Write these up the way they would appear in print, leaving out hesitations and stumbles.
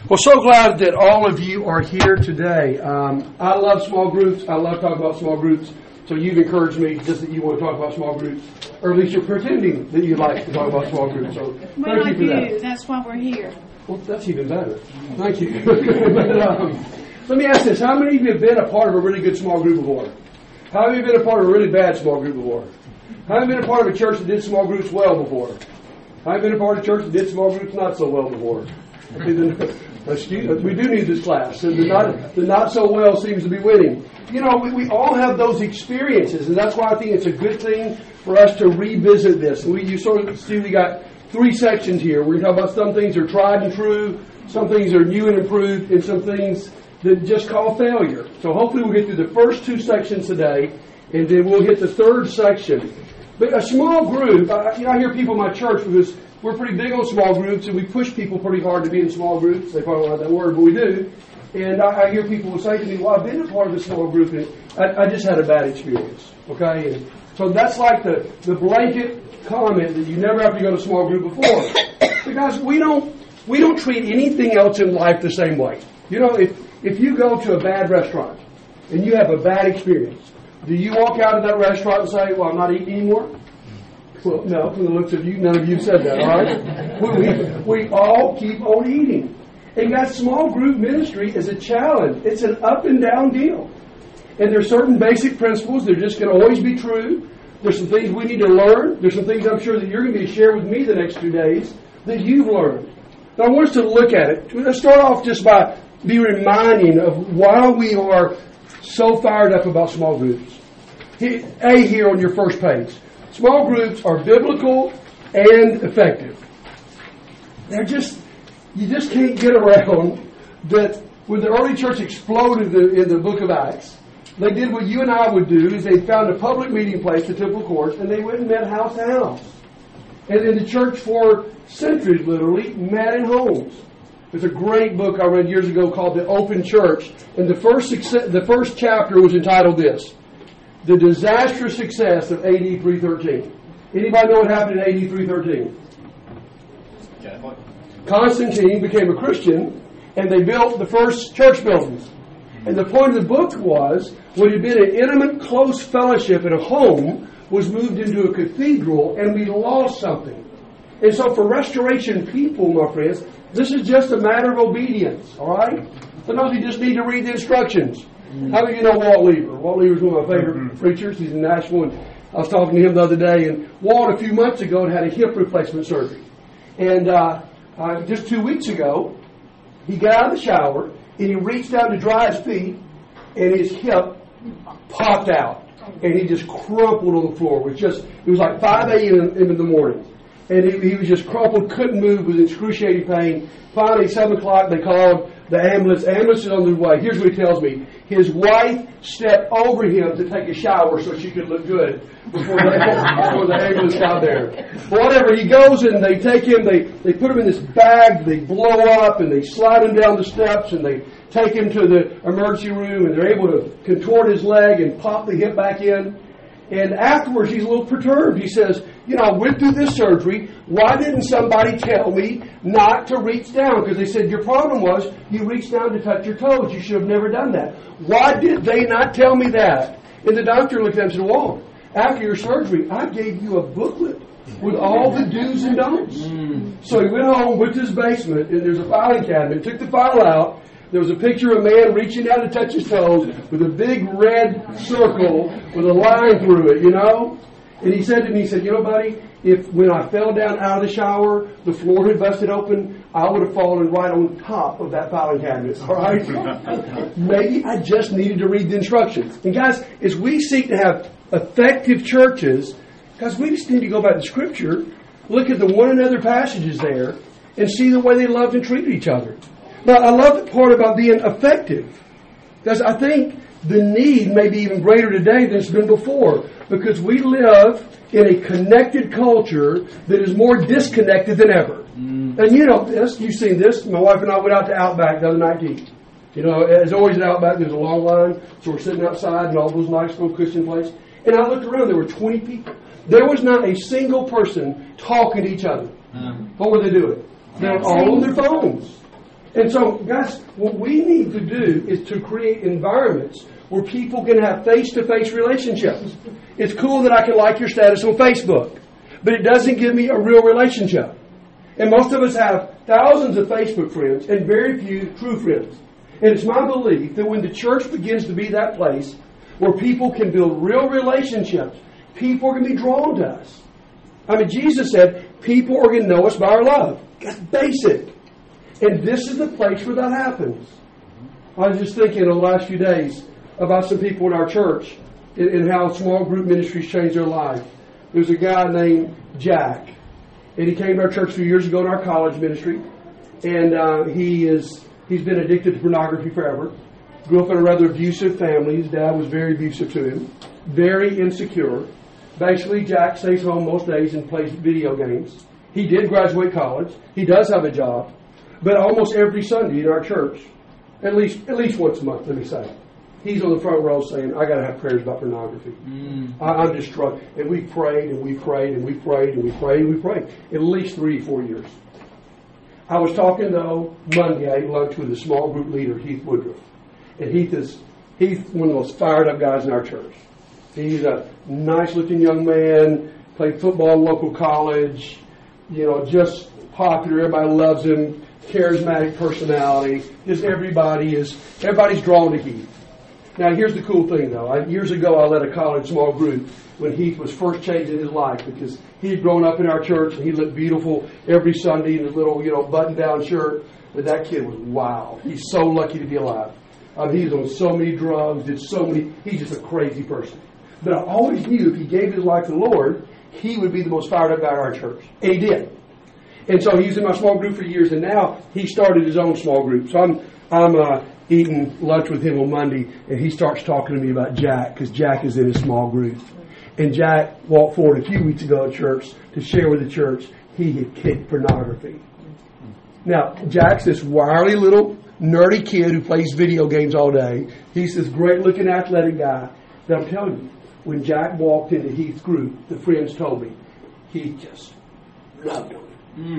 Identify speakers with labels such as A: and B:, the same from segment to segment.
A: Well, so glad that all of you are here today. I love small groups. I love talking about small groups. So you've encouraged me just that you want to talk about small groups, or at least you're pretending that you like to talk about small groups. So thank you for that.
B: That's why we're here.
A: Well, that's even better. Thank you. Let me ask this. How many of you have been a part of a really good small group before? How many of you have been a part of a really bad small group before? How many have been a part of a church that did small groups well before? How many have been a part of a church that did small groups not so well before? We do need this class. The not so well seems to be winning. You know, we all have those experiences, and that's why I think it's a good thing for us to revisit this. You sort of see we got three sections here. We're going to talk about some things are tried and true, some things are new and improved, and some things that just call failure. So hopefully we'll get through the first two sections today, and then we'll hit the third section. But a small group, I hear people in my church, because we're pretty big on small groups, and we push people pretty hard to be in small groups. They probably don't like that word, but we do. And I hear people say to me, well, I've been a part of a small group, and I just had a bad experience. Okay? And so that's like the blanket comment that you never have to go to a small group before. Because we don't treat anything else in life the same way. You know, if you go to a bad restaurant and you have a bad experience, do you walk out of that restaurant and say, well, I'm not eating anymore? Well, no, from the looks of you, none of you said that, all right? We all keep on eating. And God's small group ministry is a challenge. It's an up and down deal. And there's certain basic principles that are just going to always be true. There's some things we need to learn. There's some things I'm sure that you're going to be share with me the next 2 days that you've learned. Now, I want us to look at it. Let's start off just by be reminding of why we are so fired up about small groups. A here on your first page. Small groups are biblical and effective. You just can't get around that when the early church exploded in the book of Acts, they did what you and I would do, is they found a public meeting place, the temple courts, and they went and met house to house. And in the church for centuries, literally, met in homes. There's a great book I read years ago called The Open Church, and the first chapter was entitled this, The Disastrous Success of AD 313. Anybody know what happened in AD 313? Constantine became a Christian, and they built the first church buildings. And the point of the book was, what had been an intimate, close fellowship in a home was moved into a cathedral, and we lost something. And so for restoration people, my friends, this is just a matter of obedience, all right? Sometimes you just need to read the instructions. How do you know Walt Lever? Walt Lever is one of my favorite preachers. He's in Nashville, and I was talking to him the other day, and Walt, a few months ago, had a hip replacement surgery. And just 2 weeks ago, he got out of the shower, and he reached out to dry his feet, and his hip popped out, and he just crumpled on the floor. It was like 5 a.m. in the morning, and he was just crumpled, couldn't move, was in excruciating pain. Finally, 7 o'clock, they called the ambulance. The ambulance is on the way. Here's what he tells me. His wife stepped over him to take a shower so she could look good before the ambulance got there. Whatever, he goes and they take him, they put him in this bag, they blow up, and they slide him down the steps, and they take him to the emergency room, and they're able to contort his leg and pop the hip back in. And afterwards, he's a little perturbed. He says, I went through this surgery. Why didn't somebody tell me not to reach down? Because they said, your problem was you reached down to touch your toes. You should have never done that. Why did they not tell me that? And the doctor looked at him and said, well, after your surgery, I gave you a booklet with all the do's and don'ts. So he went home, went to his basement, and there's a filing cabinet, took the file out. There was a picture of a man reaching down to touch his toes with a big red circle with a line through it, And he said to me, buddy, if when I fell down out of the shower, the floor had busted open, I would have fallen right on top of that filing cabinet, all right? Maybe I just needed to read the instructions. And guys, as we seek to have effective churches, guys, we just need to go back to Scripture, look at the one another passages there, and see the way they loved and treated each other. Now, I love the part about being effective, because I think the need may be even greater today than it's been before, because we live in a connected culture that is more disconnected than ever. And you know this, you've seen this. My wife and I went out to Outback the other night to eat. As always at Outback, there's a long line, so we're sitting outside in all those nice little Christian places. And I looked around, there were 20 people. There was not a single person talking to each other. What were they doing? They were all on their phones. And so, guys, what we need to do is to create environments where people can have face-to-face relationships. It's cool that I can like your status on Facebook, but it doesn't give me a real relationship. And most of us have thousands of Facebook friends and very few true friends. And it's my belief that when the church begins to be that place where people can build real relationships, people are going to be drawn to us. I mean, Jesus said, people are going to know us by our love. That's basic. And this is the place where that happens. I was just thinking in the last few days about some people in our church and how small group ministries change their life. There's a guy named Jack, and he came to our church a few years ago in our college ministry, and he's been addicted to pornography forever. Grew up in a rather abusive family. His dad was very abusive to him, very insecure. Basically, Jack stays home most days and plays video games. He did graduate college. He does have a job. But almost every Sunday in our church, at least once a month, let me say, he's on the front row saying, I got to have prayers about pornography. I'm just struggling. And we prayed and we prayed and we prayed and we prayed and we prayed. At least 3-4 years. I was talking, though, Monday. I ate lunch with a small group leader, Heath Woodruff. And Heath one of the most fired up guys in our church. He's a nice-looking young man, played football in local college, just popular. Everybody loves him. Charismatic personality. Just everybody's drawn to Heath. Now, here's the cool thing, though. Years ago, I led a college small group when Heath was first changing his life because he had grown up in our church and he looked beautiful every Sunday in his little, button-down shirt. But that kid was wild. He's so lucky to be alive. He's on so many drugs, he's just a crazy person. But I always knew if he gave his life to the Lord, he would be the most fired up guy in our church. And he did. And so he was in my small group for years, and now he started his own small group. So I'm eating lunch with him on Monday, and he starts talking to me about Jack, because Jack is in his small group. And Jack walked forward a few weeks ago at church to share with the church he had kicked pornography. Now, Jack's this wiry little nerdy kid who plays video games all day. He's this great-looking athletic guy. But I'm telling you, when Jack walked into Heath's group, the friends told me, he just loved him.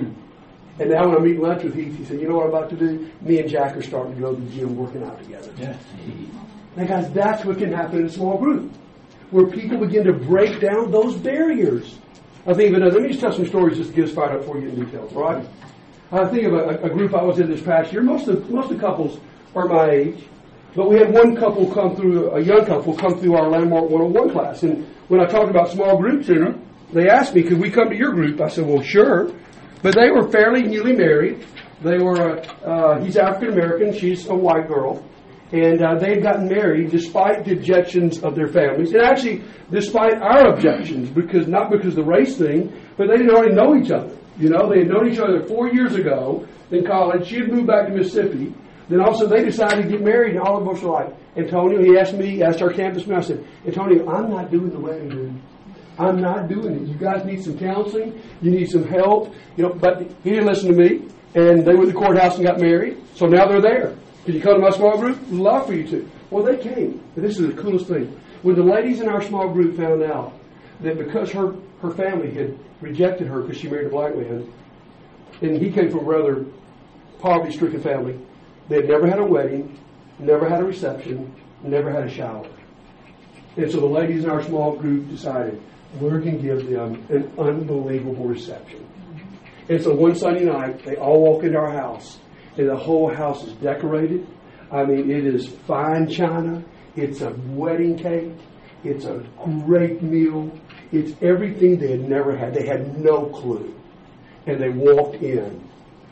A: And now when I'm eating lunch with Heath, he said, you know what I'm about to do? Me and Jack are starting to go to the gym working out together. Yeah. Now guys, that's what can happen in a small group, where people begin to break down those barriers. I think of let me just tell some stories just to get us fired up before we get in details, all right? I think of a group I was in this past year. Most of the couples are my age, but we had one couple a young couple come through our Landmark 101 class. And when I talked about small groups in them, they asked me, could we come to your group? I said, well, sure. But they were fairly newly married. They were, he's African American, she's a white girl. And they had gotten married despite the objections of their families. And actually, despite our objections, not because of the race thing, but they didn't already know each other. They had known each other 4 years ago in college. She had moved back to Mississippi. Then also they decided to get married, and all of us were like, Antonio, he asked our campus man, I said, Antonio, I'm not doing the wedding, dude. I'm not doing it. You guys need some counseling. You need some help. But he didn't listen to me. And they went to the courthouse and got married. So now they're there. Can you come to my small group? We'd love for you to. Well, they came. And this is the coolest thing. When the ladies in our small group found out that because her family had rejected her because she married a black man, and he came from a rather poverty-stricken family, they had never had a wedding, never had a reception, never had a shower. And so the ladies in our small group decided, we're going to give them an unbelievable reception. And so one Sunday night, they all walk into our house, and the whole house is decorated. I mean, it is fine china. It's a wedding cake. It's a great meal. It's everything they had never had. They had no clue. And they walked in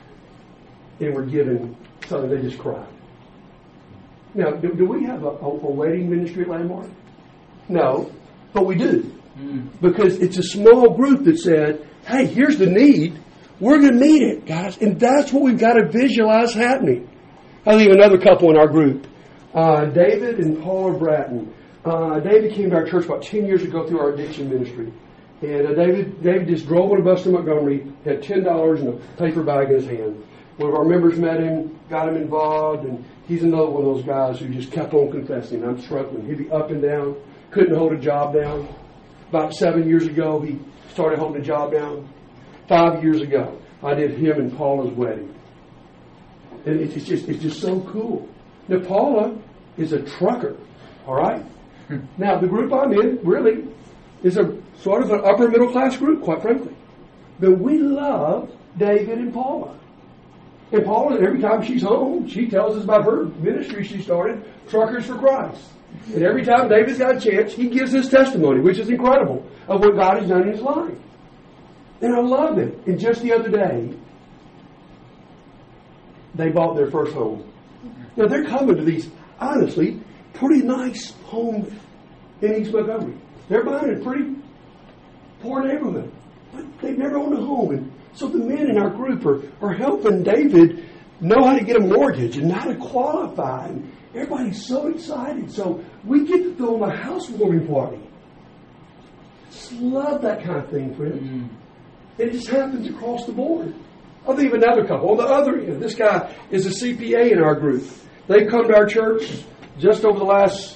A: and were given something. They just cried. Now, do we have a wedding ministry at Landmark? No, but we do. Because it's a small group that said, hey, here's the need. We're going to meet it, guys. And that's what we've got to visualize happening. I think another couple in our group, David and Paula Bratton. David came to our church about 10 years ago through our addiction ministry. And David just drove on a bus to Montgomery, had $10 in a paper bag in his hand. One of our members met him, got him involved, and he's another one of those guys who just kept on confessing, I'm struggling. He'd be up and down, couldn't hold a job down. About 7 years ago, he started holding a job down. 5 years ago, I did him and Paula's wedding. And it's just so cool. Now, Paula is a trucker, all right? Now, the group I'm in really is a sort of an upper middle class group, quite frankly. But we love David and Paula. And Paula, every time she's home, she tells us about her ministry she started, Truckers for Christ. And every time David's got a chance, he gives his testimony, which is incredible, of what God has done in his life. And I love it. And just the other day, they bought their first home. Now, they're coming to these, honestly, pretty nice homes in East Montgomery. They're buying in a pretty poor neighborhood. But they've never owned a home. And so the men in our group are helping David know how to get a mortgage and how to qualify. And everybody's so excited. So we get to throw them a housewarming party. Just love that kind of thing, friends. Mm-hmm. It just happens across the board. I'll think of another couple. On the other end, this guy is a CPA in our group. They've come to our church just over the last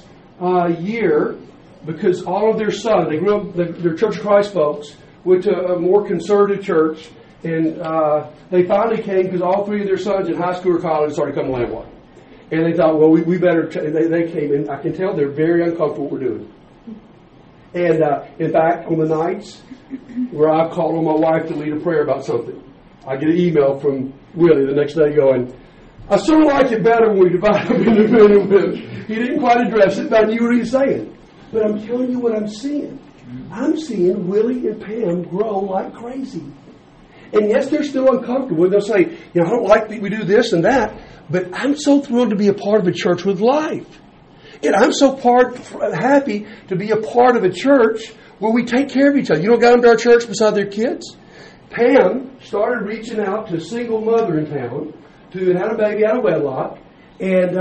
A: year because all of their sons, they grew up, they're Church of Christ folks, went to a more conservative church, and they finally came because all three of their sons in high school or college started coming landlocked. And they thought, well, we better, they came in. I can tell they're very uncomfortable what we're doing. And in fact, on the nights where I've called on my wife to lead a prayer about something, I get an email from Willie the next day going, I sort of like it better when we divide up into men and women. He didn't quite address it, but I knew what he was saying. But I'm telling you what I'm seeing. I'm seeing Willie and Pam grow like crazy. And yes, they're still uncomfortable. They'll say, I don't like that we do this and that, but I'm so thrilled to be a part of a church with life. And I'm so happy to be a part of a church where we take care of each other. You know, got them to our church beside their kids? Pam started reaching out to a single mother in town who had a baby out of wedlock, and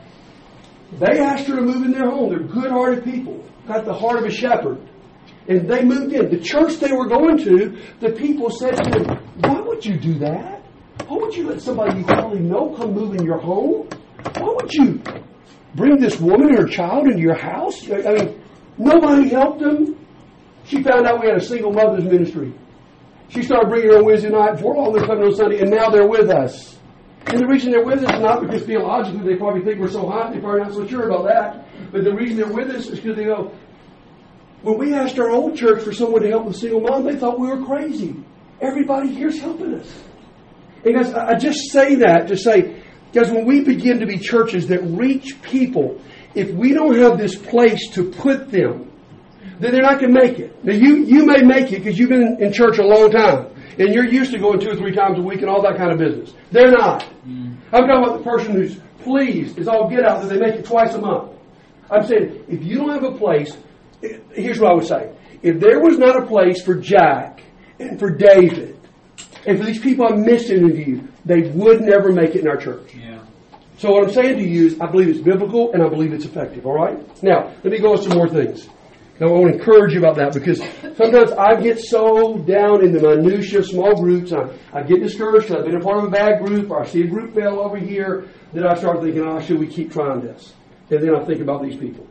A: they asked her to move in their home. They're good-hearted people, got the heart of a shepherd. And they moved in. The church they were going to, the people said to them, why would you do that? Why would you let somebody you hardly know come move in your home? Why would you bring this woman and her child into your house? I mean, nobody helped them. She found out we had a single mother's ministry. She started bringing her on Wednesday night. Before long, they're coming on Sunday, and now they're with us. And the reason they're with us is not because theologically they probably think we're so hot. They're probably not so sure about that. But the reason they're with us is because they go, when we asked our old church for someone to help with single mom, they thought we were crazy. Everybody here's helping us. And guys, I just say that to say, guys, when we begin to be churches that reach people, if we don't have this place to put them, then they're not going to make it. Now, you may make it because you've been in church a long time, and you're used to going 2 or 3 times a week and all that kind of business. They're not. I'm talking about the person who's pleased, is all get out that they make it twice a month. I'm saying, if you don't have a place, here's what I would say. If there was not a place for Jack and for David and for these people I'm mentioning to you, they would never make it in our church. Yeah. So what I'm saying to you is I believe it's biblical and I believe it's effective. All right? Now, let me go on some more things. Now, I want to encourage you about that because sometimes I get so down in the minutiae of small groups. I get discouraged. I've been a part of a bad group or I see a group fail over here. Then I start thinking, should we keep trying this? And then I think about these people.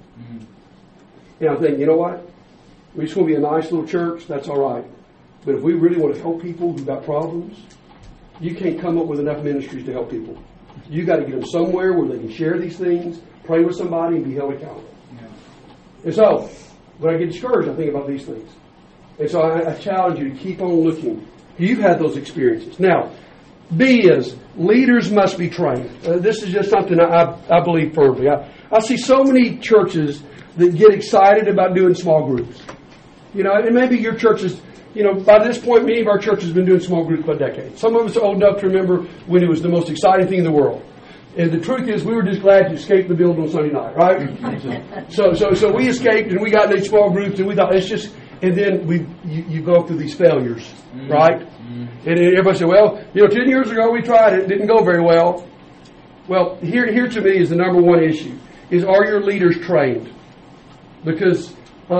A: And I think, you know what? We just want to be a nice little church. That's all right. But if we really want to help people who've got problems, you can't come up with enough ministries to help people. You got to get them somewhere where they can share these things, pray with somebody, and be held accountable. Yeah. And so, when I get discouraged, I think about these things. And so I challenge you to keep on looking. You've had those experiences. Now, B is leaders must be trained. This is just something I believe firmly. I see so many churches that get excited about doing small groups. And maybe your church is, by this point, many of our churches have been doing small groups for a decade. Some of us are old enough to remember when it was the most exciting thing in the world. And the truth is, we were just glad to escape the building on Sunday night, right? So we escaped and we got in these small groups and we thought it's just, and then you go through these failures, right? And everybody said, well, 10 years ago we tried it didn't go very well. Well, here to me is the number one issue, is are your leaders trained? Because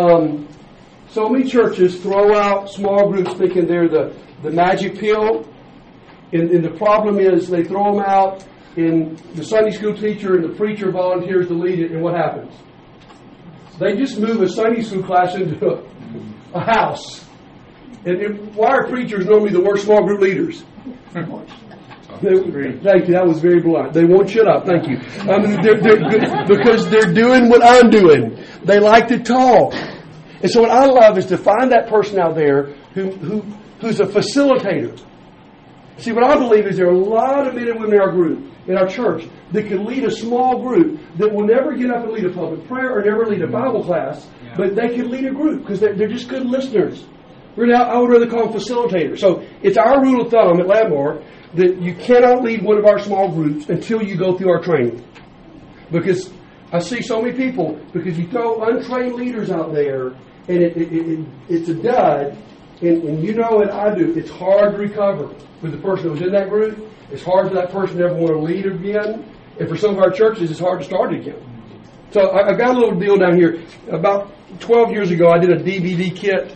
A: so many churches throw out small groups thinking they're the magic pill. And the problem is they throw them out and the Sunday school teacher and the preacher volunteers to lead it, and what happens? They just move a Sunday school class into a house. And why are preachers normally the worst small group leaders? Thank you. That was very blunt. They won't shut up. Thank you. Because they're doing what I'm doing. They like to talk. And so what I love is to find that person out there who's a facilitator. See, what I believe is there are a lot of men and women in our group, in our church, that can lead a small group that will never get up and lead a public prayer or never lead a Bible class, but they can lead a group because they're just good listeners. I would rather call them facilitators. So it's our rule of thumb at Landmark that you cannot lead one of our small groups until you go through our training. Because I see so many people, because you throw untrained leaders out there, and it's a dud, and you know and I do, it's hard to recover with the person that was in that group. It's hard for that person to ever want to lead again. And for some of our churches, it's hard to start again. So I've got a little deal down here. About 12 years ago, I did a DVD kit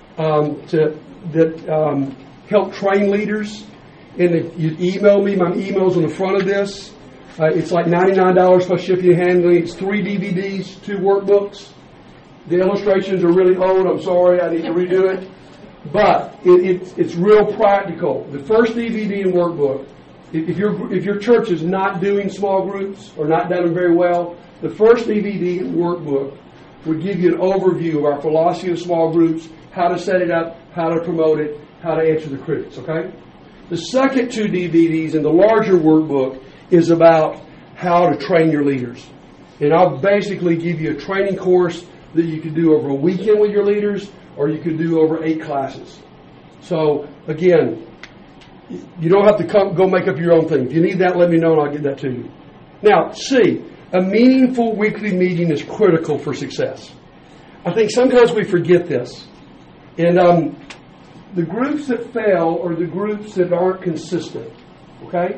A: that helped train leaders. And if you email me, my email's on the front of this. It's like $99 plus shipping and handling. It's 3 DVDs, 2 workbooks. The illustrations are really old. I'm sorry, I need to redo it. But it's real practical. The first DVD and workbook, if your church is not doing small groups or not done them very well, the first DVD and workbook would give you an overview of our philosophy of small groups, how to set it up, how to promote it, how to answer the critics, okay? The second 2 DVDs and the larger workbook is about how to train your leaders. And I'll basically give you a training course that you could do over a weekend with your leaders, or you could do over 8 classes. So, again, you don't have to go make up your own thing. If you need that, let me know and I'll get that to you. Now, C, a meaningful weekly meeting is critical for success. I think sometimes we forget this. And the groups that fail are the groups that aren't consistent. Okay?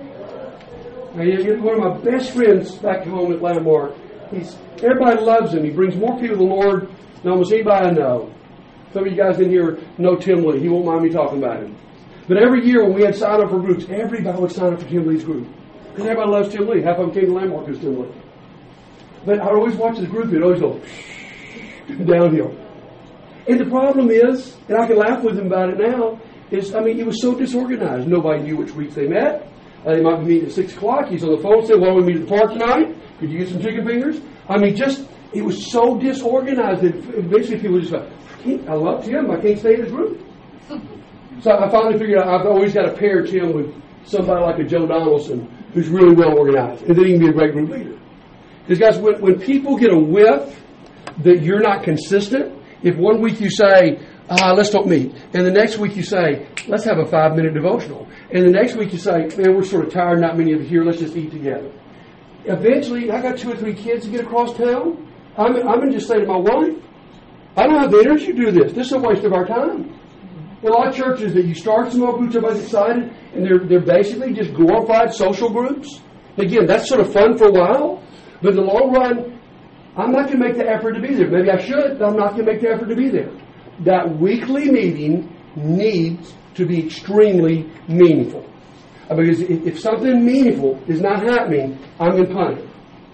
A: Now, one of my best friends back home at Landmark, everybody loves him. He brings more people to the Lord than almost anybody I know. Some of you guys in here know Tim Lee. He won't mind me talking about him. But every year when we had sign up for groups, everybody would sign up for Tim Lee's group. Because everybody loves Tim Lee. Half of them came to Landmark because Tim Lee. But I always watch the group, it always goes downhill. And the problem is, and I can laugh with him about it now, it was so disorganized. Nobody knew which weeks they met. They might be meeting at 6 o'clock. He's on the phone saying, well, we meet at the park tonight. Could you get some chicken fingers? It was so disorganized that basically people were just like, I love Tim. I can't stay in his group. So I finally figured out I've always got to pair Tim with somebody like a Joe Donaldson who's really well organized. And then he can be a great group leader. Because guys, when people get a whiff that you're not consistent, if one week you say, let's don't meet, and the next week you say, let's have a 5-minute devotional, and the next week you say, man, we're sort of tired, not many of you here, let's just eat together. Eventually, I got 2 or 3 kids to get across town. I'm going to just say to my wife, I don't have the energy to do this. This is a waste of our time. There are a lot of churches that you start small groups, everybody's excited, and they're basically just glorified social groups. Again, that's sort of fun for a while, but in the long run, I'm not going to make the effort to be there. Maybe I should, but I'm not going to make the effort to be there. That weekly meeting needs to be extremely meaningful. Because if something meaningful is not happening, I'm going to punt it.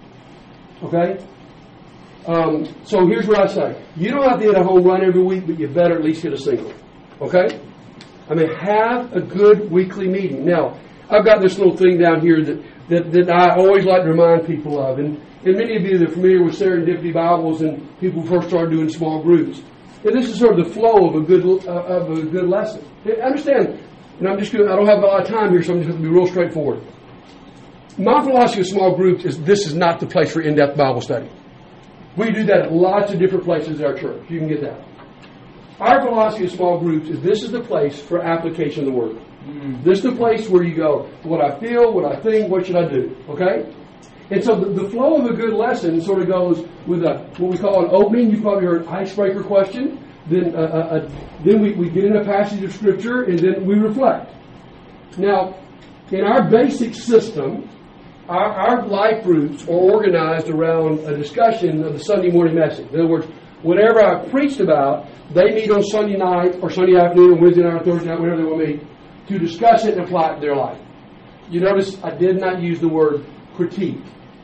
A: Okay? So here's what I say. You don't have to hit a home run every week, but you better at least hit a single. Okay? Have a good weekly meeting. Now, I've got this little thing down here that I always like to remind people of. And many of you that are familiar with Serendipity Bibles and people first started doing small groups. And this is sort of the flow of a good lesson. Understand, and I don't have a lot of time here, so I'm just going to be real straightforward. My philosophy of small groups is this is not the place for in-depth Bible study. We do that at lots of different places in our church. You can get that. Our philosophy of small groups is this is the place for application of the Word. This is the place where you go, what I feel, what I think, what should I do? Okay? And so the flow of a good lesson sort of goes with what we call an opening. You've probably heard icebreaker question. Then we get in a passage of Scripture, and then we reflect. Now, in our basic system, our life groups are organized around a discussion of the Sunday morning message. In other words, whatever I preached about, they meet on Sunday night or Sunday afternoon or Wednesday night or Thursday night, whenever they will meet, to discuss it and apply it to their life. You notice I did not use the word critique.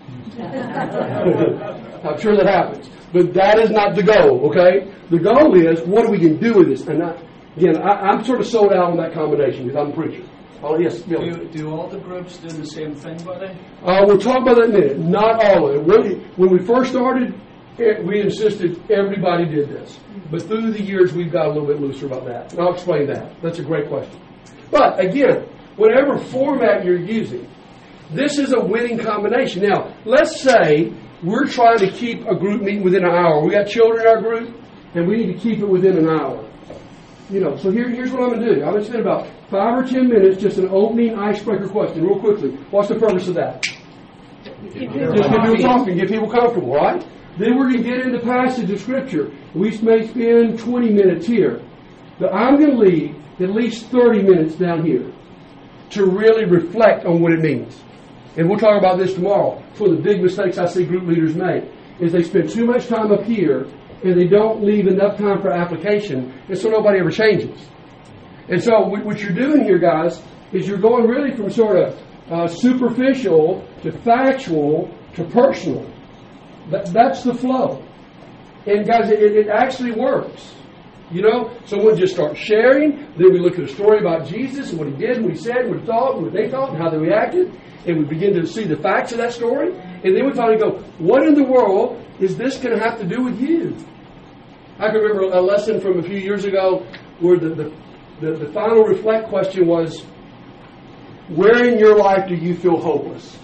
A: I'm sure that happens. But that is not the goal, okay? The goal is, what are we going to do with this? And I'm sort of sold out on that combination because I'm a preacher. Oh, yes, Bill.
B: Do all the groups do the same thing, buddy?
A: We'll talk about that in a minute. Not all of it. When we first started, we insisted everybody did this. But through the years, we've got a little bit looser about that. And I'll explain that. That's a great question. But again, whatever format you're using, this is a winning combination. Now, let's say we're trying to keep a group meeting within an hour. We got children in our group, and we need to keep it within an hour. So here's what I'm going to do. I'm going to spend about 5 or 10 minutes, just an opening icebreaker question, real quickly. What's the purpose of that? Just get people talking, get people comfortable, right? Then we're going to get into passage of Scripture. We may spend 20 minutes here. But I'm going to leave at least 30 minutes down here to really reflect on what it means. And we'll talk about this tomorrow. It's one of the big mistakes I see group leaders make, is they spend too much time up here and they don't leave enough time for application, and so nobody ever changes. And so what you're doing here, guys, is you're going really from sort of superficial to factual to personal. That's the flow. And guys, it actually works. Someone just starts sharing, then we look at a story about Jesus and what he did, and what he said, and what he thought, and what they thought, and how they reacted, and we begin to see the facts of that story, and then we finally go, what in the world is this going to have to do with you? I can remember a lesson from a few years ago where the final reflect question was, where in your life do you feel hopeless?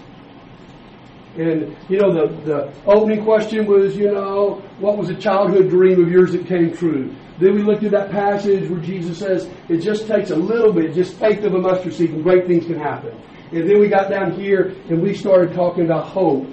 A: And, the opening question was, what was a childhood dream of yours that came true? Then we looked at that passage where Jesus says, it just takes a little bit, just faith of a mustard seed, and great things can happen. And then we got down here and we started talking about hope.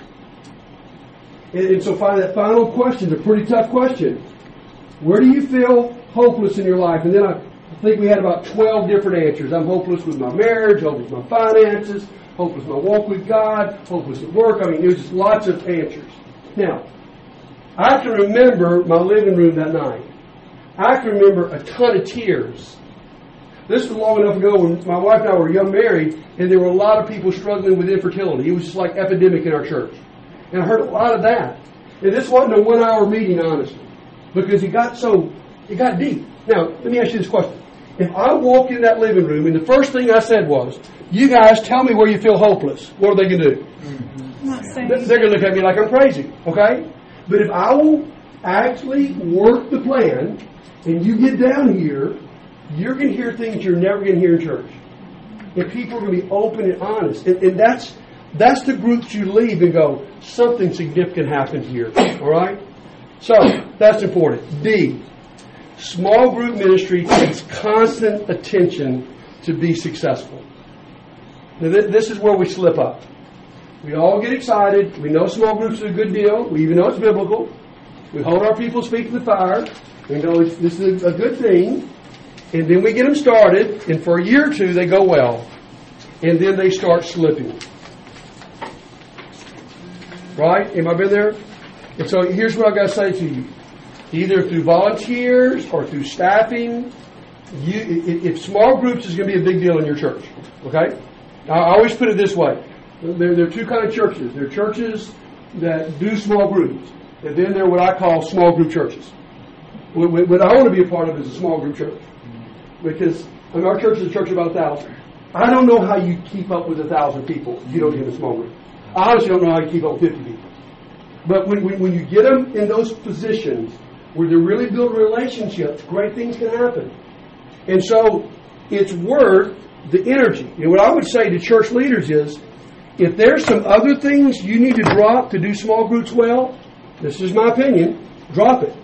A: And so finally, that final question is a pretty tough question. Where do you feel hopeless in your life? And then I think we had about 12 different answers. I'm hopeless with my marriage, hopeless with my finances, hopeless with my walk with God, hopeless at work. There was just lots of answers. Now, I can remember my living room that night. I can remember a ton of tears. This was long enough ago when my wife and I were young married, and there were a lot of people struggling with infertility. It was just like epidemic in our church. And I heard a lot of that. And this wasn't a 1-hour meeting, honestly, because it got deep. Now, let me ask you this question. If I walked in that living room and the first thing I said was, you guys tell me where you feel hopeless, what are they going to do? They're going to look at me like I'm crazy, okay? But if I will actually work the plan and you get down here, you're going to hear things you're never going to hear in church. And people are going to be open and honest. And that's the groups you leave and go, something significant happened here, all right? So, that's important. D, small group ministry takes constant attention to be successful. Now, this is where we slip up. We all get excited. We know small groups are a good deal. We even know it's biblical. We hold our people's feet to the fire. We know this is a good thing. And then we get them started, and for a year or two they go well. And then they start slipping. Right? Am I been there? And so here's what I've got to say to you. Either through volunteers or through staffing, if small groups is going to be a big deal in your church. Okay? I always put it this way. There are two kinds of churches. There are churches that do small groups. And then there are what I call small group churches. What I want to be a part of is a small group church. Because our church is a church of about 1,000. I don't know how you keep up with 1,000 people if you don't get in a small group. I honestly don't know how you keep up with 50 people. But when you get them in those positions where they really build relationships, great things can happen. And so it's worth the energy. And what I would say to church leaders is, if there's some other things you need to drop to do small groups well, this is my opinion, drop it.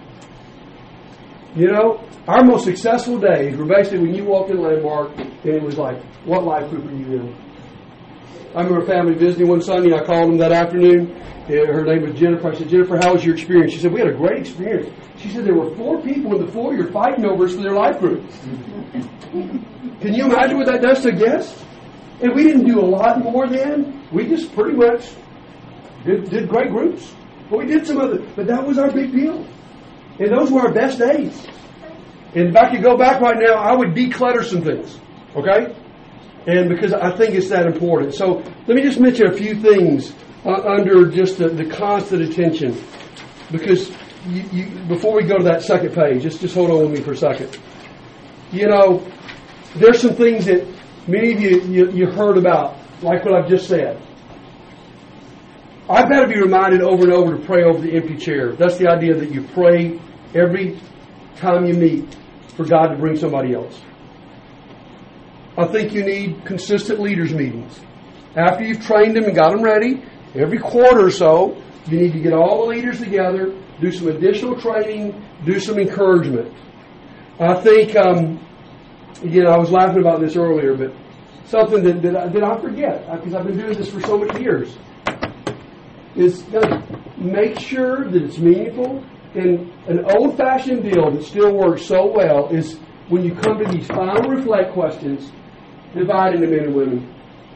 A: Our most successful days were basically when you walked in Landmark and it was like, what life group are you in? I remember a family visiting one Sunday, and I called them that afternoon. Her name was Jennifer. I said, Jennifer, how was your experience? She said, we had a great experience. She said, there were 4 people in the foyer fighting over us for their life group. Can you imagine what that does to guests? And we didn't do a lot more then. We just pretty much did great groups. But we did some other, but that was our big deal. And those were our best days. And if I could go back right now, I would declutter some things. Okay? And because I think it's that important. So let me just mention a few things under just the constant attention. Because before we go to that second page, just hold on with me for a second. There's some things that many of you heard about, like what I've just said. I've got to be reminded over and over to pray over the empty chair. That's the idea that you pray every time you meet for God to bring somebody else. I think you need consistent leaders meetings. After you've trained them and got them ready, every quarter or so, you need to get all the leaders together, do some additional training, do some encouragement. I think, again, I was laughing about this earlier, but something that I forget, because I've been doing this for so many years, is make sure that it's meaningful. And an old-fashioned deal that still works so well is when you come to these final reflect questions, divide into men and women.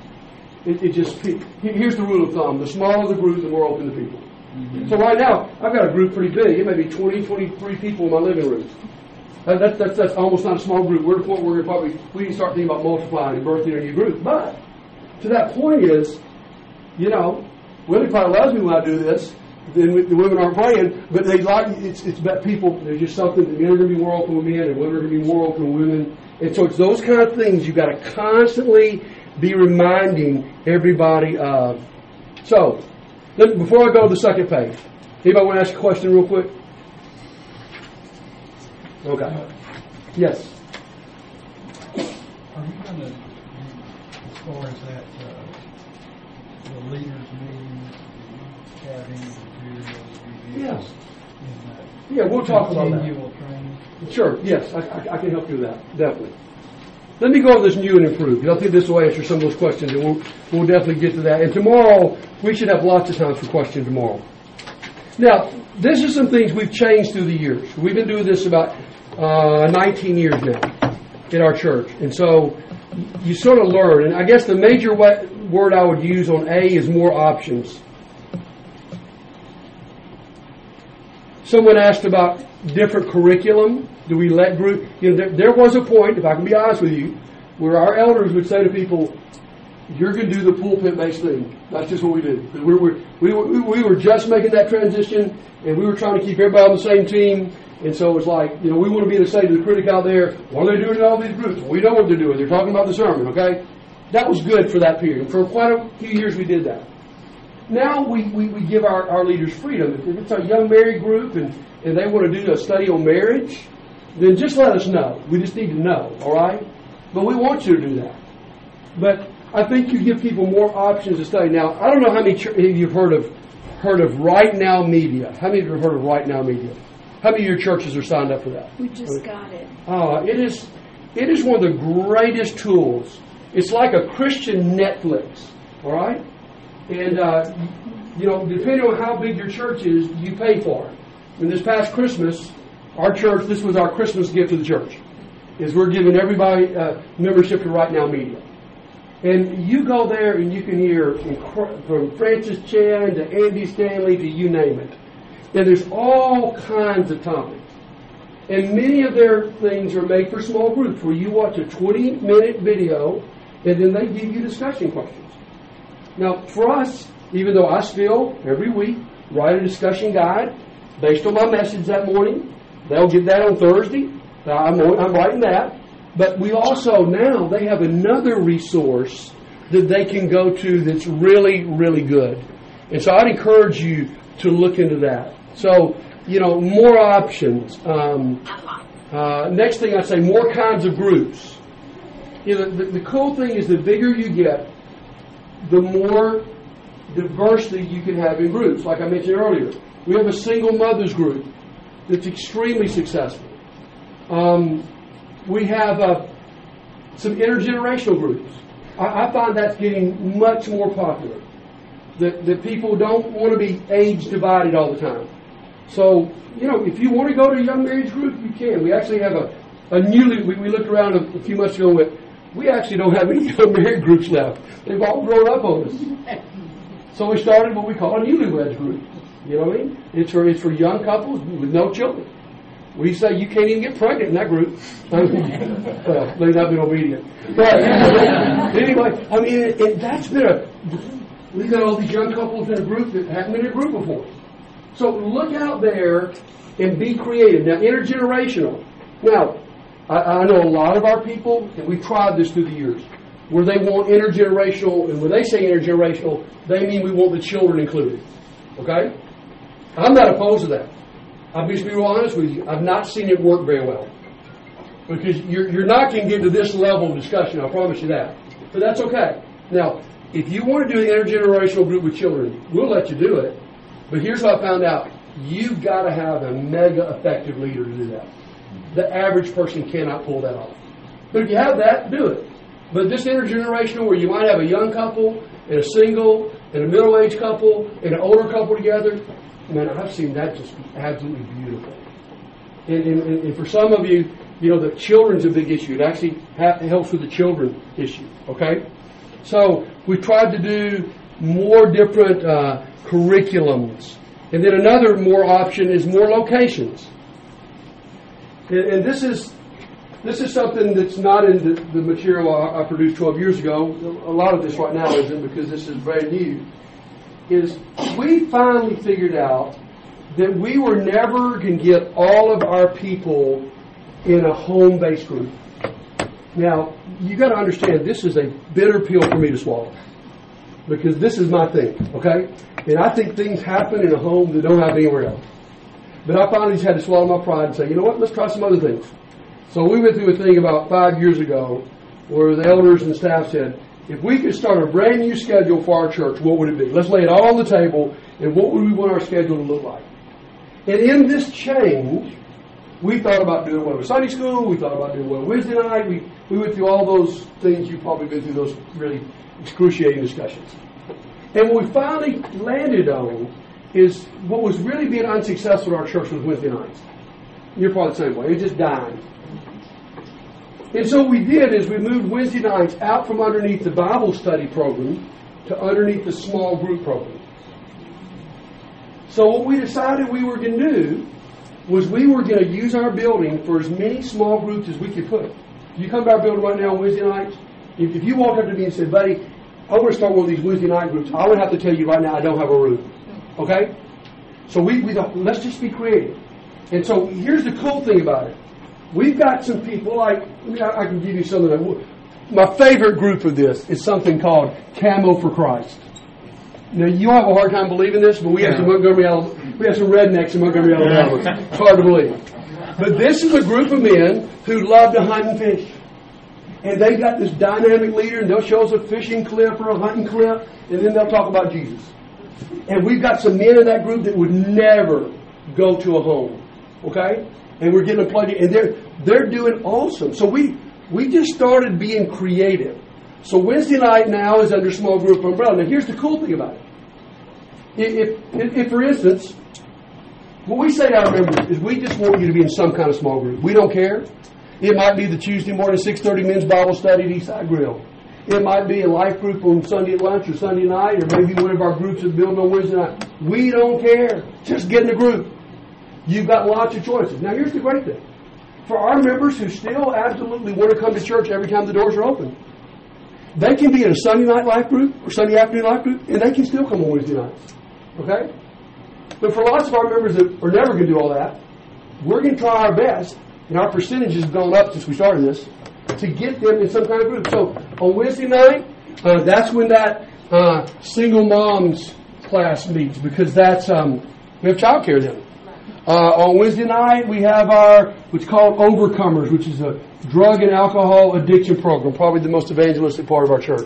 A: Here's the rule of thumb. The smaller the group, the more open the people. Mm-hmm. So right now, I've got a group pretty big. It may be 20, 23 people in my living room. That's almost not a small group. We're at the point where we can start thinking about multiplying and birthing a new group. But to that point is, Willie probably loves me when I do this. Then the women aren't praying, but they like it's about people. There's just something that men are going to be more open with men, and women are going to be more open with women. And so it's those kind of things you've got to constantly be reminding everybody of. So, before I go to the second page, anybody want to ask a question real quick? Okay. Yes.
C: Are you going to, as far as that, the leaders meetings, having materials,
A: Yes.
C: in
A: Yeah, we'll talk about that.
C: continual training?
A: Sure, yes, I can help you with that, definitely. Let me go over this new and improved, because I think this will answer some of those questions, and we'll definitely get to that. And tomorrow, we should have lots of time for questions tomorrow. Now, this is some things we've changed through the years. We've been doing this about 19 years now in our church. And so you sort of learn, and I guess the major word I would use on A is more options. Someone asked about different curriculum. Do we let group? There was a point, if I can be honest with you, where our elders would say to people, "You're going to do the pulpit-based thing. That's just what we do." We were just making that transition, and we were trying to keep everybody on the same team. And so it was like, we want to be able to say to the critic out there, "What are they doing in all these groups?" We know what they're doing. They're talking about the sermon. Okay, that was good for that period. For quite a few years, we did that. Now we give our leaders freedom. If it's a young married group and they want to do a study on marriage, then just let us know. We just need to know, all right? But we want you to do that. But I think you give people more options to study. Now, I don't know how many of you have heard of Right Now Media. How many of you have heard of Right Now Media? How many of your churches are signed up for that?
D: We just got it.
A: It is one of the greatest tools. It's like a Christian Netflix, all right? And, depending on how big your church is, you pay for it. And this past Christmas, our church, this was our Christmas gift to the church, is we're giving everybody membership to Right Now Media. And you go there and you can hear from Francis Chan to Andy Stanley to you name it. And there's all kinds of topics. And many of their things are made for small groups where you watch a 20-minute video and then they give you discussion questions. Now, for us, even though I still, every week, write a discussion guide based on my message that morning, they'll get that on Thursday. I'm writing that. But we also, now, they have another resource that they can go to that's really, really good. And so I'd encourage you to look into that. So, more options. Next thing I'd say, more kinds of groups. The cool thing is the bigger you get, the more diversity you can have in groups. Like I mentioned earlier, we have a single mothers group that's extremely successful. We have some intergenerational groups. I find that's getting much more popular. That people don't want to be age divided all the time. So, if you want to go to a young marriage group, you can. We actually have we looked around a few months ago and went, we actually don't have any young married groups left. They've all grown up on us. So we started what we call a newlyweds group. You know what I mean? It's for young couples with no children. We say you can't even get pregnant in that group. Well, they've not been obedient. But anyway, that's been we've got all these young couples in a group that haven't been in a group before. So look out there and be creative. Now, intergenerational. Now, I know a lot of our people, and we've tried this through the years, where they want intergenerational, and when they say intergenerational, they mean we want the children included. Okay? I'm not opposed to that. I'll just be real honest with you. I've not seen it work very well. Because you're not going to get to this level of discussion, I promise you that. But that's okay. Now, if you want to do an intergenerational group with children, we'll let you do it. But here's what I found out. You've got to have a mega effective leader to do that. The average person cannot pull that off. But if you have that, do it. But this intergenerational where you might have a young couple and a single and a middle-aged couple and an older couple together, man, I've seen that just be absolutely beautiful. And for some of you, you know, the children's a big issue. It actually helps with the children issue, okay? So we tried to do more different curriculums. And then another more option is more locations. And this is something that's not in the material I produced 12 years ago. A lot of this right now isn't because this is brand new. Is we finally figured out that we were never going to get all of our people in a home-based group. Now, you got to understand, this is a bitter pill for me to swallow because this is my thing, okay? And I think things happen in a home that don't happen anywhere else. But I finally just had to swallow my pride and say, you know what, let's try some other things. So we went through a thing about 5 years ago where the elders and staff said, if we could start a brand new schedule for our church, what would it be? Let's lay it all on the table, and what would we want our schedule to look like? And in this change, we thought about doing one with Sunday school. We thought about doing one Wednesday night. We went through all those things. You've probably been through those really excruciating discussions. And what we finally landed on is what was really being unsuccessful in our church was Wednesday nights. You're probably the same way. It just died. And so what we did is we moved Wednesday nights out from underneath the Bible study program to underneath the small group program. So what we decided we were going to do was we were going to use our building for as many small groups as we could put. You come to our building right now on Wednesday nights, if you walk up to me and say, buddy, I want to start one of these Wednesday night groups, I would have to tell you right now I don't have a room. Okay? So we thought, let's just be creative. And so here's the cool thing about it. We've got some people like, I can give you something. My favorite group of this is something called Camo for Christ. Now, you have a hard time believing this, but we have some Montgomery, we have some rednecks in Montgomery, Alabama. It's hard to believe. But this is a group of men who love to hunt and fish. And they got this dynamic leader, and they'll show us a fishing clip or a hunting clip, and then they'll talk about Jesus. And we've got some men in that group that would never go to a home. Okay? And we're getting them plugged in. And they're doing awesome. So we just started being creative. So Wednesday night now is under small group umbrella. Now here's the cool thing about it. If for instance, what we say to our members is we just want you to be in some kind of small group. We don't care. It might be the Tuesday morning 6:30 men's Bible study at Eastside Grill. It might be a life group on Sunday at lunch or Sunday night, or maybe one of our groups is building on Wednesday night. We don't care. Just get in the group. You've got lots of choices. Now here's the great thing. For our members who still absolutely want to come to church every time the doors are open, they can be in a Sunday night life group or Sunday afternoon life group, and they can still come on Wednesday nights. Okay? But for lots of our members that are never going to do all that, we're going to try our best, and our percentage has gone up since we started this, to get them in some kind of group. So on Wednesday night, that's when that single moms class meets, because that's we have child care then. On Wednesday night, we have what's called Overcomers, which is a drug and alcohol addiction program, probably the most evangelistic part of our church.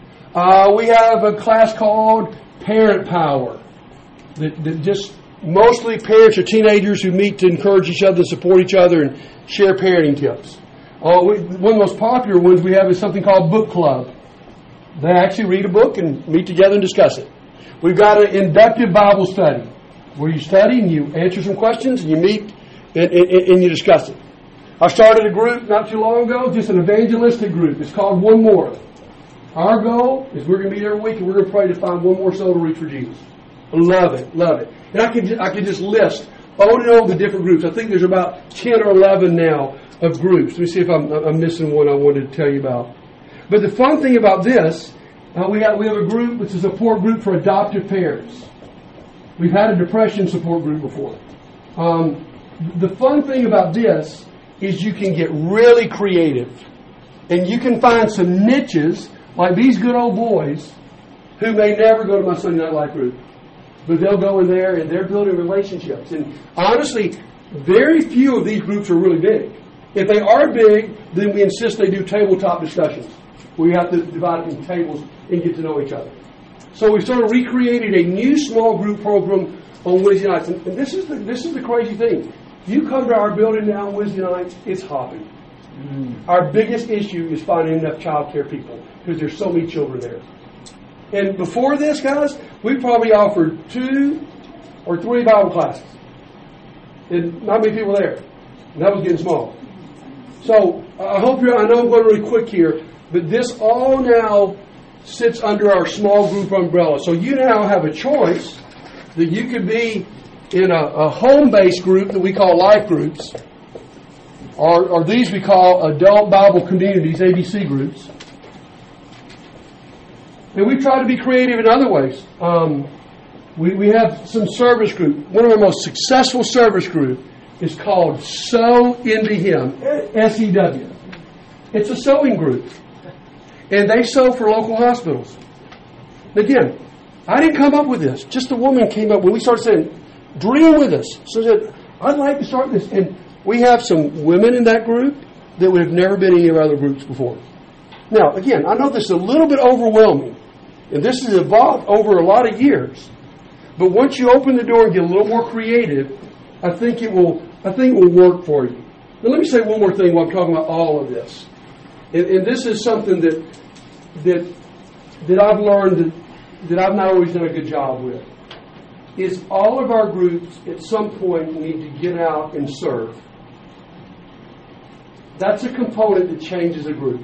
A: We have a class called Parent Power, that just mostly parents or teenagers who meet to encourage each other, support each other, and share parenting tips. One of the most popular ones we have is something called Book Club. They actually read a book and meet together and discuss it. We've got an inductive Bible study, where you study and you answer some questions and you meet and you discuss it. I started a group not too long ago, just an evangelistic group. It's called One More. Our goal is we're going to meet every week and we're going to pray to find one more soul to reach for Jesus. Love it, love it. And I can just list all the different groups. I think there's about 10 or 11 now of groups. Let me see if I'm missing one I wanted to tell you about. But the fun thing about this, we have a group which is a support group for adoptive parents. We've had a depression support group before. The fun thing about this is you can get really creative. And you can find some niches, like these good old boys, who may never go to my Sunday Night Life group. But they'll go in there and they're building relationships. And honestly, very few of these groups are really big. If they are big, then we insist they do tabletop discussions, where you have to divide up into tables and get to know each other. So we sort of recreated a new small group program on Wednesday nights. And this is the crazy thing. You come to our building now on Wednesday nights, it's hopping. Our biggest issue is finding enough child care people because there's so many children there. And before this, guys, we probably offered 2 or 3 Bible classes. And not many people there. And that was getting small. So I know I'm going really quick here, but this all now sits under our small group umbrella. So you now have a choice that you could be in a home-based group that we call life groups, or these we call adult Bible communities, ABC groups. And we try to be creative in other ways. We have some service group. One of our most successful service group is called Sow Into Him, SEW. It's a sewing group. And they sew for local hospitals. Again, I didn't come up with this. Just a woman came up when we started saying, dream with us. So I said, I'd like to start this. And we have some women in that group that would have never been in any of our other groups before. Now, again, I know this is a little bit overwhelming. And this has evolved over a lot of years. But once you open the door and get a little more creative, I think it will work for you. Now let me say one more thing while I'm talking about all of this. And this is something that I've learned that I've not always done a good job with. Is all of our groups at some point need to get out and serve. That's a component that changes a group.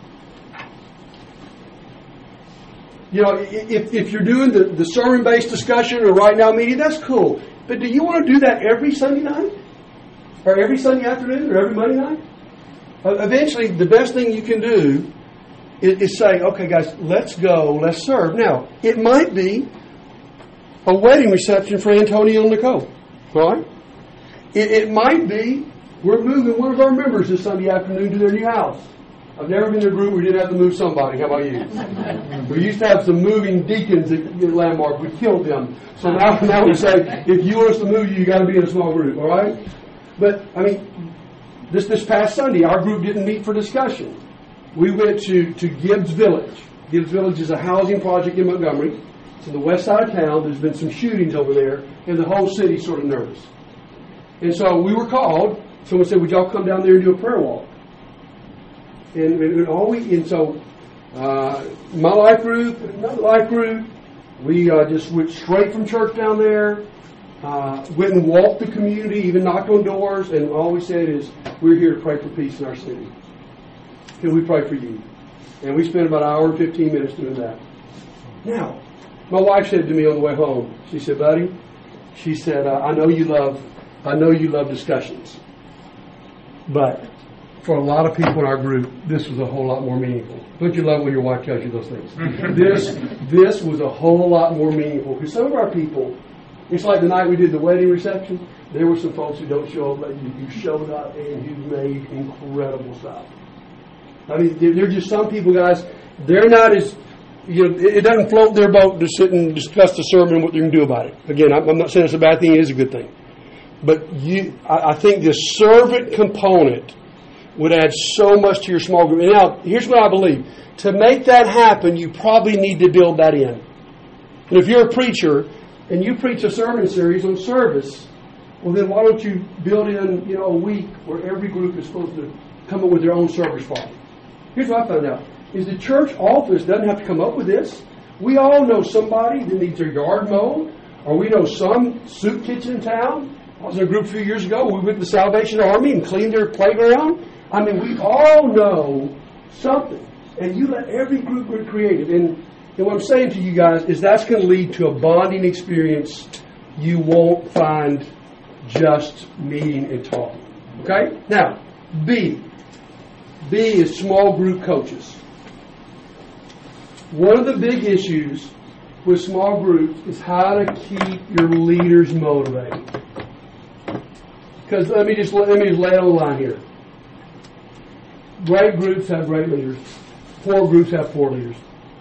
A: You know, if you're doing the sermon-based discussion or right now meeting, that's cool. But do you want to do that every Sunday night? Or every Sunday afternoon? Or every Monday night? Eventually, the best thing you can do is say, okay, guys, let's go, let's serve. Now, it might be a wedding reception for Antonio and Nicole. Right? It might be we're moving one of our members this Sunday afternoon to their new house. I've never been in a group where we didn't have to move somebody. How about you? We used to have some moving deacons at Landmark. We killed them. So now we say, if you want us to move you, you got to be in a small group. All right? But, I mean, this past Sunday, our group didn't meet for discussion. We went to Gibbs Village. Gibbs Village is a housing project in Montgomery. It's in the west side of town. There's been some shootings over there, and the whole city's sort of nervous. And so we were called. Someone said, would y'all come down there and do a prayer walk? And so my life group, another life group, we just went straight from church down there, went and walked the community, even knocked on doors, and all we said is, we're here to pray for peace in our city. Can we pray for you? And we spent about an hour and 15 minutes doing that. Now, my wife said to me on the way home, she said, buddy, she said, I know you love discussions, but for a lot of people in our group, this was a whole lot more meaningful. Don't you love when your wife tells you those things? This was a whole lot more meaningful. Because some of our people, it's like the night we did the wedding reception, there were some folks who don't show up, but you showed up and you made incredible stuff. I mean, there are just some people, guys, they're not as, it doesn't float their boat to sit and discuss the sermon and what they're going to do about it. Again, I'm not saying it's a bad thing, it is a good thing. But I think the servant component would add so much to your small group. And now, here's what I believe. To make that happen, you probably need to build that in. And if you're a preacher and you preach a sermon series on service, well, then why don't you build in, a week where every group is supposed to come up with their own service problem? Here's what I found out. Is the church office doesn't have to come up with this. We all know somebody that needs their yard mowed, or we know some soup kitchen in town. I was in a group a few years ago. We went to the Salvation Army and cleaned their playground. I mean, we all know something. And you let every group get creative. And what I'm saying to you guys is that's going to lead to a bonding experience you won't find just meeting and talking. Okay? Now, B. B is small group coaches. One of the big issues with small groups is how to keep your leaders motivated. Because let me just lay it on the line here. Great groups have great leaders. Poor groups have poor leaders.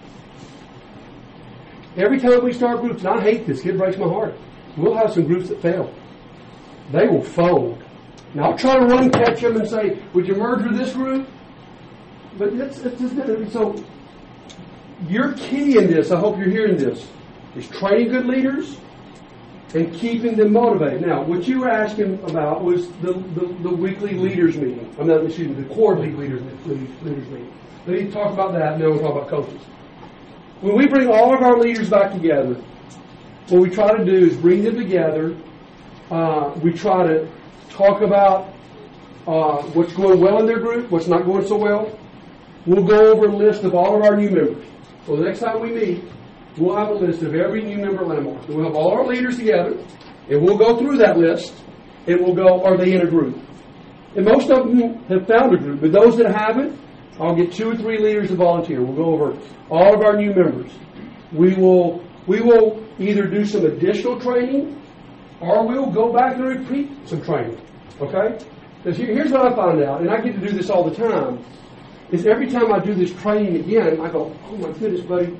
A: Every time we start groups, and I hate this, it breaks my heart, we'll have some groups that fail. They will fold. Now, I'll try to run catch them and say, would you merge with this group? But it's just different. So, your key in this, I hope you're hearing this, is training good leaders and keeping them motivated. Now, what you were asking about was the weekly leaders meeting. The quarterly leaders meeting. Let me talk about that, and then we'll talk about coaches. When we bring all of our leaders back together, what we try to do is bring them together. We try to talk about what's going well in their group, what's not going so well. We'll go over a list of all of our new members. So the next time we meet, we'll have a list of every new member at Landmark. We'll have all our leaders together, and we'll go through that list, and we'll go, are they in a group? And most of them have found a group, but those that haven't, I'll get 2 or 3 leaders to volunteer. We'll go over all of our new members. We will either do some additional training, or we'll go back and repeat some training. Okay? Because here's what I found out, and I get to do this all the time, is every time I do this training again, I go, oh my goodness, buddy,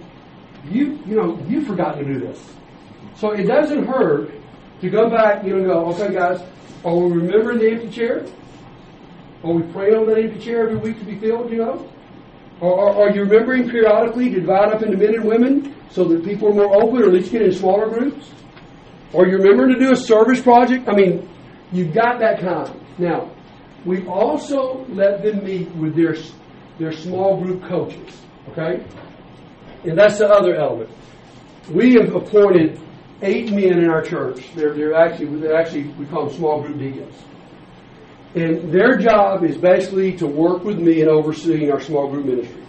A: you forgot to do this. So it doesn't hurt to go back, and go, okay guys, are we remembering the empty chair? Are we praying on that empty chair every week to be filled, Or are you remembering periodically to divide up into men and women so that people are more open, or at least get in smaller groups? Are you remembering to do a service project? I mean, you've got that time. Now, we also let them meet with their small group coaches, okay? And that's the other element. We have appointed 8 men in our church. They're actually we call them small group deacons. And their job is basically to work with me in overseeing our small group ministry.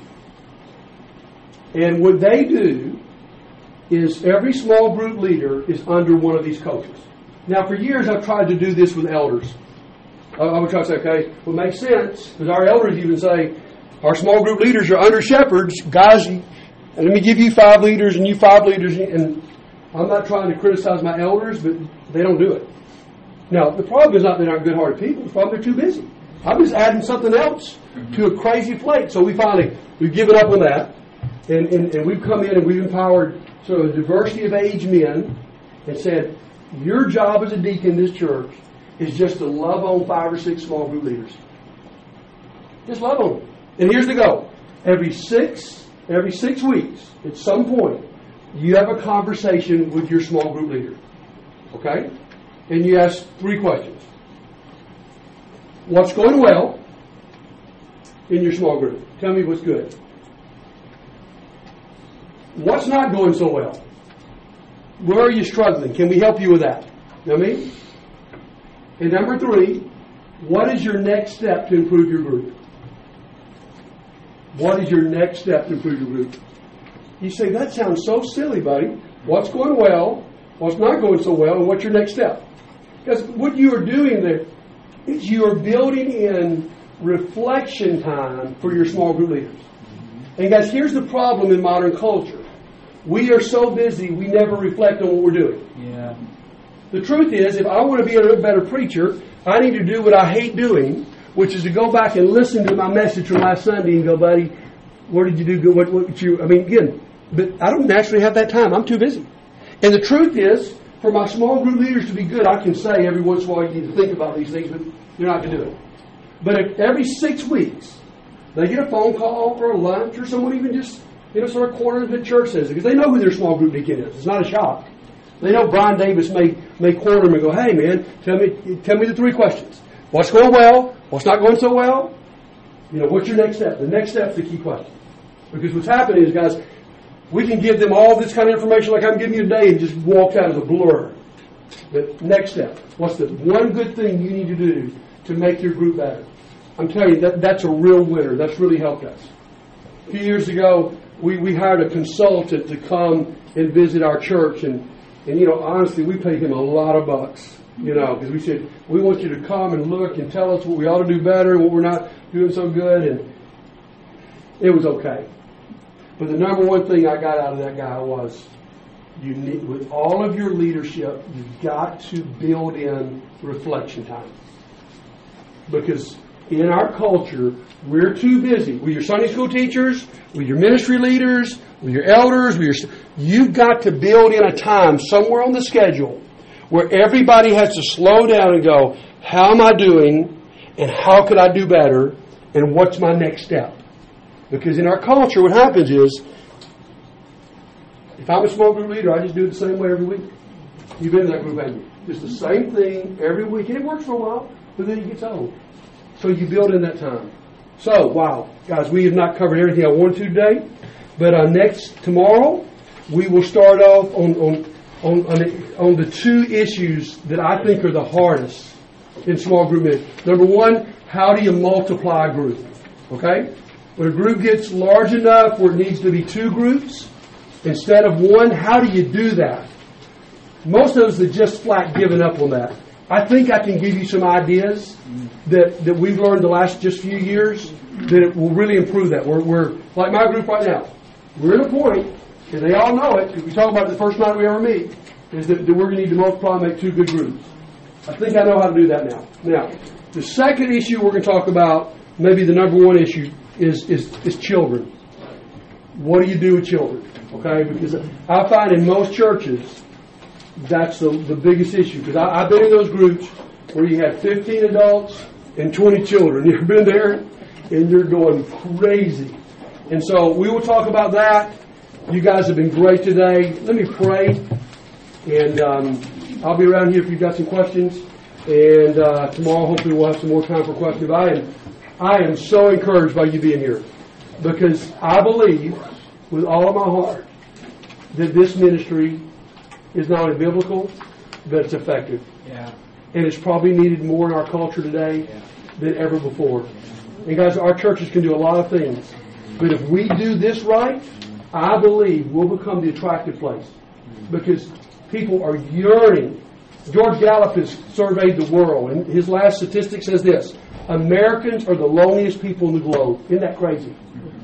A: And what they do is every small group leader is under one of these coaches. Now, for years, I've tried to do this with elders. I would try to say, okay, well, it makes sense, because our elders even say, our small group leaders are under shepherds. Guys, let me give you 5 leaders and you 5 leaders. And I'm not trying to criticize my elders, but they don't do it. Now, the problem is not they're not good-hearted people. The problem they're too busy. I'm just adding something else to a crazy plate. So we've given up on that. And we've come in and we've empowered sort of a diversity of age men and said, your job as a deacon in this church is just to love on 5 or 6 small group leaders. Just love on them. And here's the goal. Every 6 weeks, at some point, you have a conversation with your small group leader. Okay? And you ask 3 questions. What's going well in your small group? Tell me what's good. What's not going so well? Where are you struggling? Can we help you with that? You know what I mean? And number 3, what is your next step to improve your group? What is your next step to improve your group? You say, that sounds so silly, buddy. What's going well? What's not going so well? And what's your next step? Because what you are doing there is you are building in reflection time for your small group leaders. And guys, here's the problem in modern culture. We are so busy, we never reflect on what we're doing.
B: Yeah.
A: The truth is, if I want to be a better preacher, I need to do what I hate doing, which is to go back and listen to my message from last Sunday and go, buddy, what did you do good? But I don't naturally have that time. I'm too busy. And the truth is, for my small group leaders to be good, I can say every once in a while you need to think about these things, but you're not going to do it. But if every 6 weeks, they get a phone call or a lunch or someone even just, sort of corner of the church says it, because they know who their small group deacon is. It's not a shock. They know Brian Davis may corner them and go, hey man, tell me the 3 questions. What's going well? What's not going so well? What's your next step? The next step's the key question. Because what's happening is, guys, we can give them all this kind of information like I'm giving you today and just walk out as a blur. The next step. What's the one good thing you need to do to make your group better? I'm telling you, that's a real winner. That's really helped us. A few years ago, we hired a consultant to come and visit our church. And honestly, we paid him a lot of bucks. Because we said, we want you to come and look and tell us what we ought to do better and what we're not doing so good. And it was okay. But the number one thing I got out of that guy was, with all of your leadership, you've got to build in reflection time. Because in our culture, we're too busy. With your Sunday school teachers, with your ministry leaders, with your elders, you've got to build in a time somewhere on the schedule where everybody has to slow down and go, how am I doing, and how could I do better, and what's my next step? Because in our culture, what happens is, if I'm a small group leader, I just do it the same way every week. You've been in that group, haven't you? Just the same thing every week. And it works for a while, but then it gets old. So you build in that time. So, wow. Guys, we have not covered everything I wanted to today. But tomorrow, we will start off on the two issues that I think are the hardest in small group ministry. Number one, how do you multiply a group? Okay? When a group gets large enough where it needs to be two groups instead of one, how do you do that? Most of us have just flat given up on that. I think I can give you some ideas that we've learned the last just few years that it will really improve that. We're like my group right now. We're at a point, and they all know it, because we talk about it the first night we ever meet, is that we're going to need to multiply and make two good groups. I think I know how to do that now. Now, the second issue we're going to talk about, maybe the number one issue, is children. What do you do with children? Okay, because I find in most churches that's the biggest issue. Because I've been in those groups where you have 15 adults and 20 children. You've been there, and you're going crazy. And so we will talk about that. You guys have been great today. Let me pray, and I'll be around here if you've got some questions. And tomorrow, hopefully, we'll have some more time for questions. I am so encouraged by you being here, because I believe with all of my heart that this ministry is not only biblical, but it's effective.
B: Yeah.
A: And it's probably needed more in our culture today than ever before. And guys, our churches can do a lot of things. But if we do this right, I believe we'll become the attractive place. Because people are yearning. George Gallup has surveyed the world, and his last statistic says this: Americans are the loneliest people in the globe. Isn't that crazy?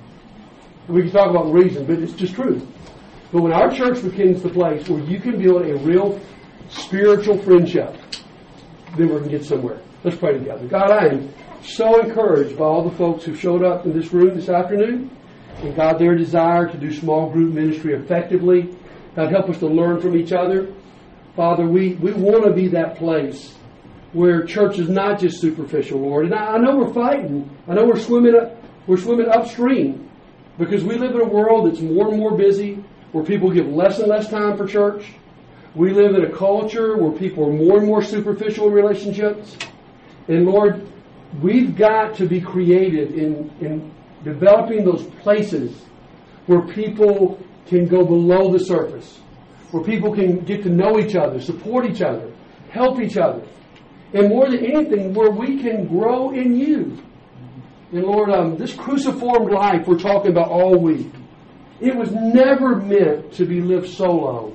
A: We can talk about the reason, but it's just true. But when our church becomes the place where you can build a real spiritual friendship, then we're going to get somewhere. Let's pray together. God, I am so encouraged by all the folks who showed up in this room this afternoon, and God, their desire to do small group ministry effectively. God, help us to learn from each other. Father, we want to be that place where church is not just superficial, Lord. And I know we're fighting. I know we're swimming upstream, because we live in a world that's more and more busy, where people give less and less time for church. We live in a culture where people are more and more superficial in relationships. And Lord, we've got to be creative in developing those places where people can go below the surface, where people can get to know each other, support each other, help each other. And more than anything, where we can grow in you. And Lord, this cruciformed life we're talking about all week, it was never meant to be lived solo.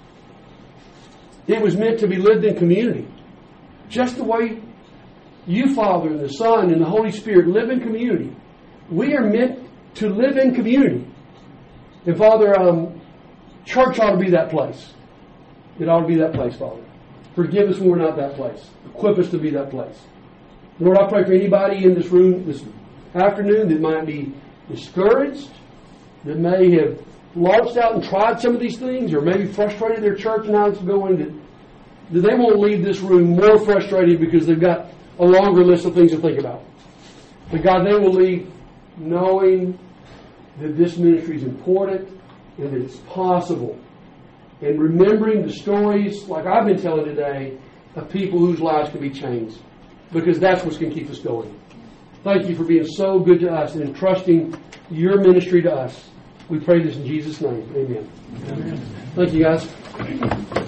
A: It was meant to be lived in community. Just the way you, Father, and the Son, and the Holy Spirit live in community. We are meant to live in community. And Father, church ought to be that place. It ought to be that place, Father. Forgive us when we're not that place. Equip us to be that place. Lord, I pray for anybody in this room this afternoon that might be discouraged, that may have launched out and tried some of these things, or maybe frustrated their church and how it's going, that they won't leave this room more frustrated because they've got a longer list of things to think about. But God, they will leave knowing that this ministry is important and that it's possible. And remembering the stories, like I've been telling today, of people whose lives can be changed. Because that's what's going to keep us going. Thank you for being so good to us and entrusting your ministry to us. We pray this in Jesus' name. Amen. Thank you, guys.